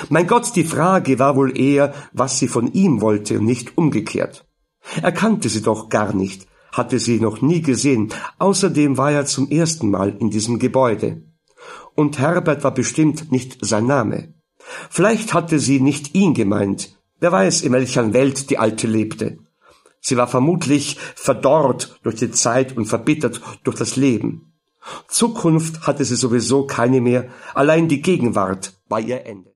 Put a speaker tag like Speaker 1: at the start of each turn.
Speaker 1: Mein Gott, die Frage war wohl eher, was sie von ihm wollte und nicht umgekehrt. Er kannte sie doch gar nicht, hatte sie noch nie gesehen, außerdem war er zum ersten Mal in diesem Gebäude. Und Herbert war bestimmt nicht sein Name. Vielleicht hatte sie nicht ihn gemeint, wer weiß, in welcher Welt die Alte lebte. Sie war vermutlich verdorrt durch die Zeit und verbittert durch das Leben. Zukunft hatte sie sowieso keine mehr, allein die Gegenwart war ihr Ende.